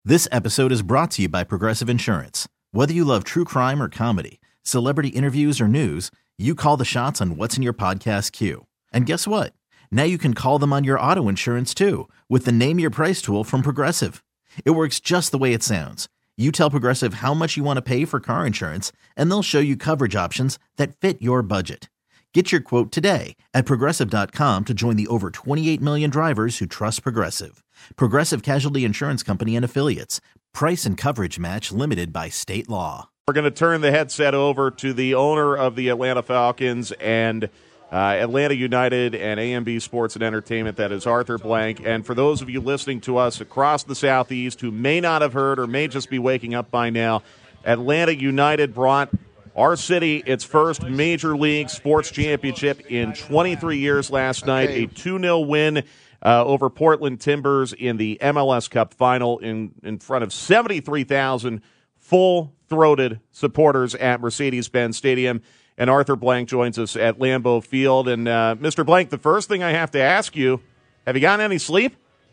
This episode is brought to you by Progressive Insurance. Whether you love true crime or comedy, celebrity interviews or news, you call the shots on what's in your podcast queue. And guess what? Now you can call them on your auto insurance too with the Name Your Price tool from Progressive. It works just the way it sounds. You tell Progressive how much you want to pay for car insurance, and they'll show you coverage options that fit your budget. Get your quote today at Progressive.com to join the over 28 million drivers who trust Progressive. Progressive Casualty Insurance Company and Affiliates. Price and coverage match limited by state law. We're going to turn the headset over to the owner of the Atlanta Falcons and Atlanta United and AMB Sports and Entertainment. That is Arthur Blank. And for those of you listening to us across the Southeast who may not have heard or may just be waking up by now, Atlanta United brought our city its first Major League Sports Championship in 23 years last night. A 2-0 win over Portland Timbers in the MLS Cup final in front of 73,000 full-throated supporters at Mercedes-Benz Stadium. And Arthur Blank joins us at Lambeau Field. And Mr. Blank, the first thing I have to ask you, have you gotten any sleep?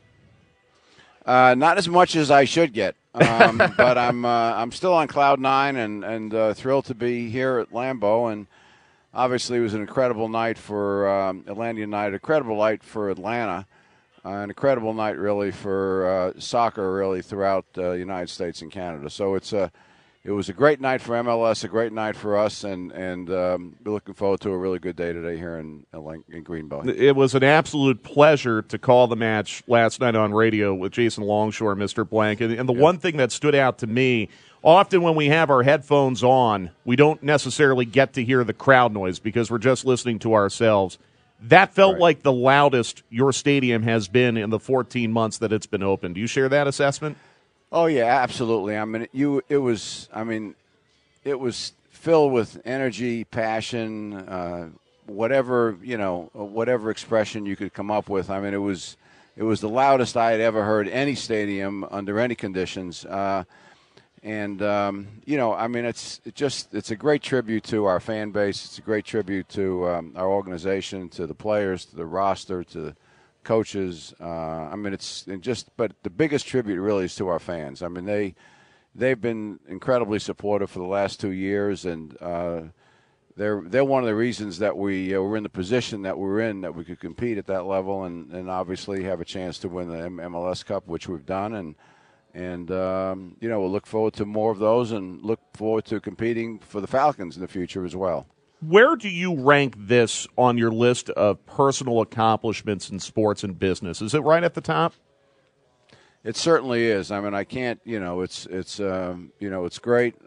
Not as much as I should get. But I'm still on cloud nine and thrilled to be here at Lambeau. And obviously it was an incredible night for Atlanta United, incredible night for Atlanta, an incredible night really for soccer really throughout the United States and Canada. So it was a great night for MLS, a great night for us, and we're looking forward to a really good day today here in Greenbow. It was an absolute pleasure to call the match last night on radio with Jason Longshore, Mr. Blank. And the one thing that stood out to me, often when we have our headphones on, we don't necessarily get to hear the crowd noise because we're just listening to ourselves. That felt like the loudest your stadium has been in the 14 months that it's been open. Do you share that assessment? Oh yeah, absolutely. I mean, it was filled with energy, passion, whatever expression you could come up with. I mean, it was the loudest I had ever heard any stadium under any conditions. It's a great tribute to our fan base. It's a great tribute to our organization, to the players, to the roster, to the coaches. But the biggest tribute really is to our fans. I mean, they've been incredibly supportive for the last 2 years, and they're one of the reasons that we were in the position that we're in, that we could compete at that level, and obviously have a chance to win the MLS Cup, which we've done, and we'll look forward to more of those, and look forward to competing for the Falcons in the future as well. Where do you rank this on your list of personal accomplishments in sports and business? Is it right at the top? It certainly is. I mean, I can't. It's great.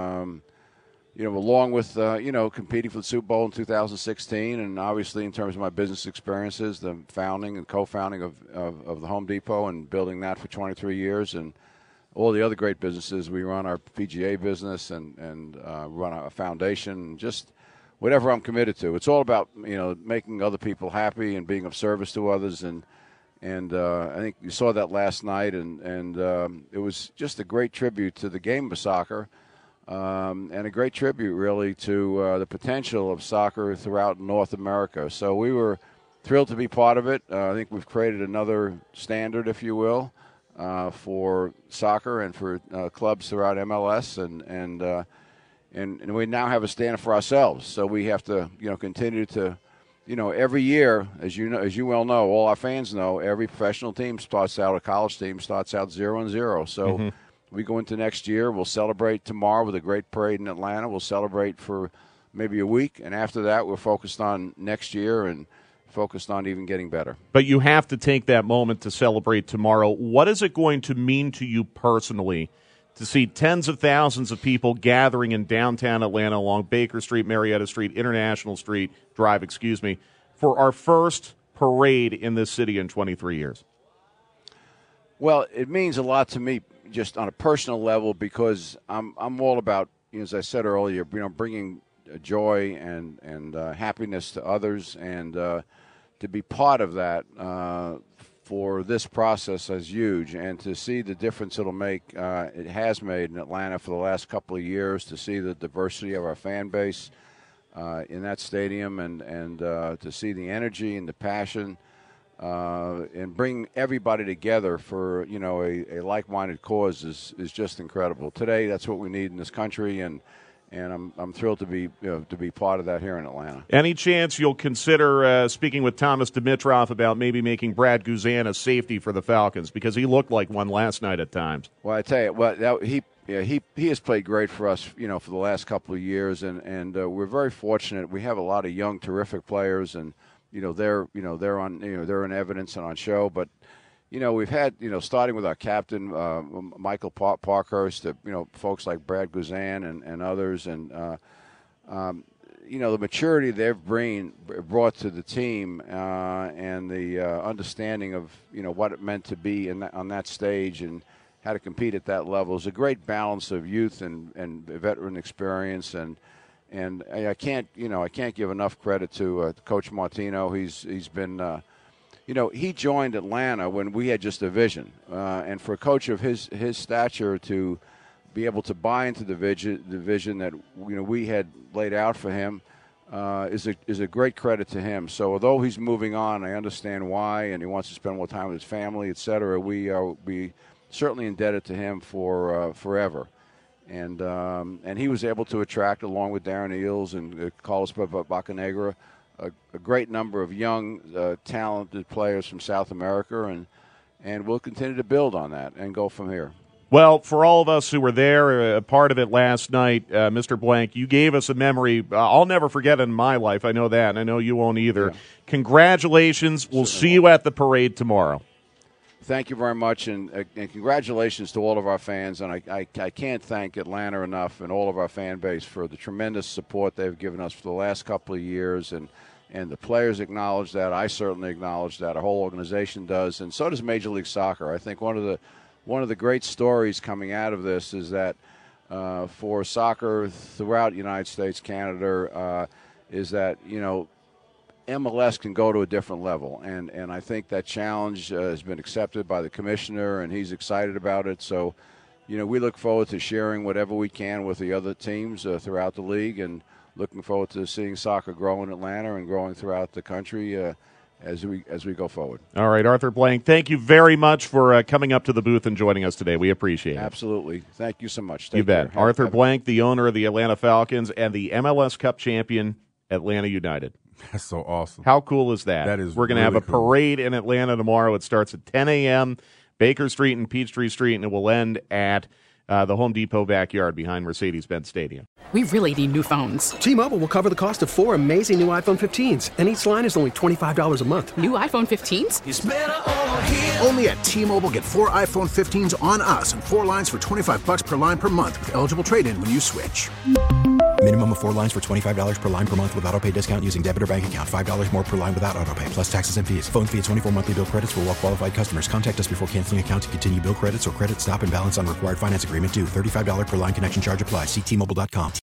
Along with competing for the Super Bowl in 2016, and obviously in terms of my business experiences, the founding and co-founding of the Home Depot and building that for 23 years, and all the other great businesses. We run our PGA business and run a foundation. Just whatever I'm committed to. It's all about making other people happy and being of service to others, and I think you saw that last night, and it was just a great tribute to the game of soccer, and a great tribute really to the potential of soccer throughout North America. So we were thrilled to be part of it. I think we've created another standard, if you will, for soccer and for clubs throughout MLS, and we now have a standard for ourselves. So we have to, continue to, every year, as you well know, all our fans know, every professional team starts out, a college team starts out 0-0. So we go into next year. We'll celebrate tomorrow with a great parade in Atlanta. We'll celebrate for maybe a week, and after that, we're focused on next year and focused on even getting better. But you have to take that moment to celebrate tomorrow. What is it going to mean to you personally to see tens of thousands of people gathering in downtown Atlanta along Baker Street, Marietta Street, International Street Drive, for our first parade in this city in 23 years? Well, it means a lot to me just on a personal level because I'm all about, as I said earlier, bringing joy and happiness to others, and to be part of that for this process is huge, and to see the difference it'll make, it has made in Atlanta for the last couple of years, to see the diversity of our fan base in that stadium, and to see the energy and the passion and bring everybody together for a like-minded cause is just incredible. Today, that's what we need in this country, and I'm thrilled to be part of that here in Atlanta. Any chance you'll consider speaking with Thomas Dimitroff about maybe making Brad Guzan a safety for the Falcons, because he looked like one last night at times? Well, I tell you, he has played great for us, for the last couple of years, and we're very fortunate. We have a lot of young, terrific players, and they're in evidence and on show. But we've had starting with our captain Michael Parkhurst, folks like Brad Guzan and others, and the maturity they've brought to the team and the understanding of what it meant to be on that stage and how to compete at that level is a great balance of youth and veteran experience, and I can't give enough credit to Coach Martino. He's been he joined Atlanta when we had just a vision, and for a coach of his stature to be able to buy into the vision that we had laid out for him is a great credit to him. So although he's moving on, I understand why, and he wants to spend more time with his family, etc. We certainly indebted to him for forever. And he was able to attract, along with Darren Eales and Carlos Bocanegra, a great number of young, talented players from South America, and we'll continue to build on that and go from here. Well, for all of us who were there, a part of it last night, Mr. Blank, you gave us a memory I'll never forget in my life. I know that, and I know you won't either. Yeah. Congratulations. We'll see you at the parade tomorrow. Thank you very much, and congratulations to all of our fans. And I can't thank Atlanta enough and all of our fan base for the tremendous support they've given us for the last couple of years. And the players acknowledge that. I certainly acknowledge that. Our whole organization does, and so does Major League Soccer. I think one of the great stories coming out of this is that for soccer throughout the United States, Canada, is that MLS can go to a different level, and I think that challenge has been accepted by the commissioner, and he's excited about it. So, we look forward to sharing whatever we can with the other teams throughout the league, and looking forward to seeing soccer grow in Atlanta and growing throughout the country as we go forward. All right, Arthur Blank, thank you very much for coming up to the booth and joining us today. We appreciate it. Absolutely. Thank you so much. You bet. Arthur Blank, the owner of the Atlanta Falcons and the MLS Cup champion, Atlanta United. That's so awesome. How cool is that? That is We're going to really have a parade in Atlanta tomorrow. It starts at 10 a.m., Baker Street and Peachtree Street, and it will end at the Home Depot backyard behind Mercedes-Benz Stadium. We really need new phones. T-Mobile will cover the cost of 4 amazing new iPhone 15s, and each line is only $25 a month. New iPhone 15s? It's better over here. Only at T-Mobile, get 4 iPhone 15s on us and 4 lines for $25 per line per month with eligible trade-in when you switch. Minimum of 4 lines for $25 per line per month with autopay discount using debit or bank account. $5 more per line without autopay, plus taxes and fees. Phone fee at 24 monthly bill credits for well-qualified customers. Contact us before canceling account to continue bill credits or credit stop and balance on required finance agreement due. $35 per line connection charge applies. See T-Mobile.com.